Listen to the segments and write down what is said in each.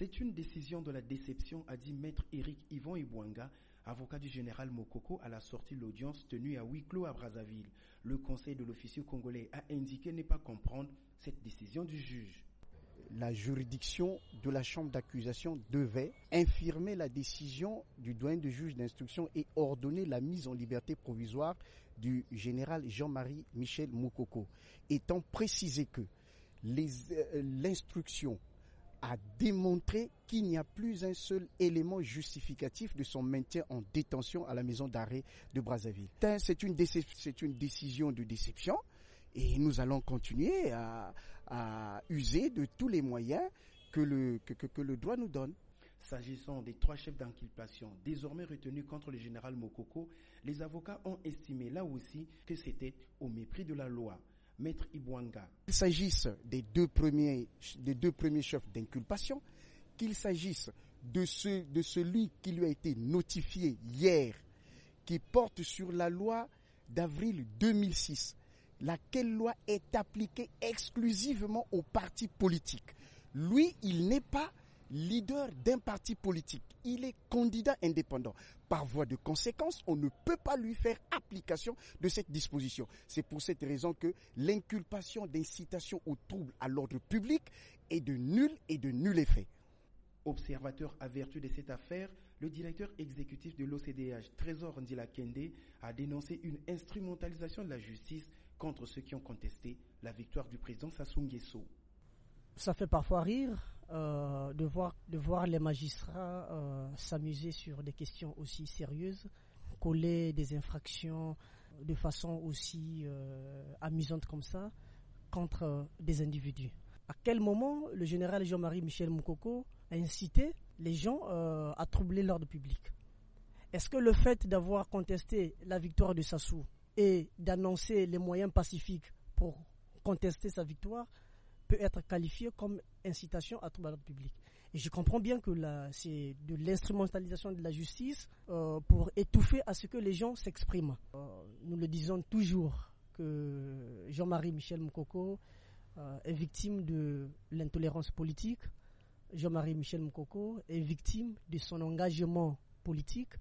C'est une décision de la déception, a dit Maître Éric Yvon Ibouanga, avocat du général Mokoko, à la sortie de l'audience tenue à huis clos à Brazzaville. Le conseil de l'officier congolais a indiqué ne pas comprendre cette décision du juge. La juridiction de la chambre d'accusation devait infirmer la décision du doyen de juge d'instruction et ordonner la mise en liberté provisoire du général Jean-Marie Michel Mokoko, étant précisé que l'instruction a démontré qu'il n'y a plus un seul élément justificatif de son maintien en détention à la maison d'arrêt de Brazzaville. C'est une décision de déception. Et nous allons continuer à user de tous les moyens que le droit nous donne. S'agissant des 3 chefs d'inculpation désormais retenus contre le général Mokoko, les avocats ont estimé là aussi que c'était au mépris de la loi. Maître Ibouanga. Qu'il s'agisse des deux premiers chefs d'inculpation, qu'il s'agisse de celui qui lui a été notifié hier, qui porte sur la loi d'avril 2006, laquelle loi est appliquée exclusivement aux partis politiques. Lui, il n'est pas leader d'un parti politique. Il est candidat indépendant. Par voie de conséquence, on ne peut pas lui faire application de cette disposition. C'est pour cette raison que l'inculpation d'incitation au trouble à l'ordre public est de nul effet. Observateur averti de cette affaire, le directeur exécutif de l'OCDH, Trésor Ndila Kende, a dénoncé une instrumentalisation de la justice contre ceux qui ont contesté la victoire du président Sassou Nguesso. Ça fait parfois rire de voir les magistrats s'amuser sur des questions aussi sérieuses, coller des infractions de façon aussi amusante comme ça contre des individus. À quel moment le général Jean-Marie Michel Mokoko a incité les gens à troubler l'ordre public? Est-ce que le fait d'avoir contesté la victoire de Sassou et d'annoncer les moyens pacifiques pour contester sa victoire peut être qualifié comme incitation à troubler l'ordre public? Et je comprends bien que c'est de l'instrumentalisation de la justice pour étouffer à ce que les gens s'expriment. Nous le disons toujours que Jean-Marie Michel Mokoko est victime de l'intolérance politique. Jean-Marie Michel Mokoko est victime de son engagement politique.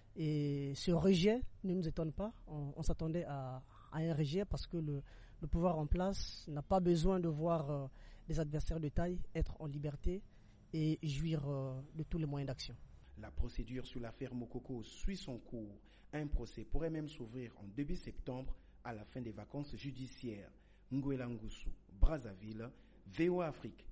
Et ce rejet ne nous étonne pas. On s'attendait à un rejet parce que le pouvoir en place n'a pas besoin de voir des adversaires de taille être en liberté et jouir de tous les moyens d'action. La procédure sur l'affaire Mokoko suit son cours. Un procès pourrait même s'ouvrir en début septembre à la fin des vacances judiciaires. Nguela Ngusu, Brazzaville, VOA Afrique.